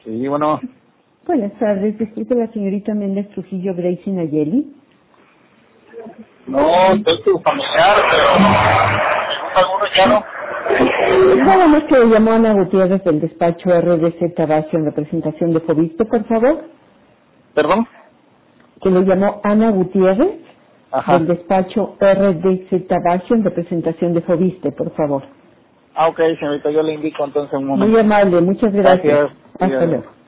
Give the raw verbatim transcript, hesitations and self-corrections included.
Sí, bueno. Buenas tardes, disculpe la señorita Méndez Trujillo Gracie Nayeli. No, soy tu familiar, pero alguno ya no. Nada más que le llamó Ana Gutiérrez del despacho R D C Tabasio en representación de Fobiste, por favor. ¿Perdón? Que le llamó Ana Gutiérrez Ajá. del despacho R D C Tabasio en representación de Fobiste, por favor. Ah, ok, señorita, yo le indico entonces un momento. Muy amable, muchas gracias. Gracias. Hasta Gracias. luego.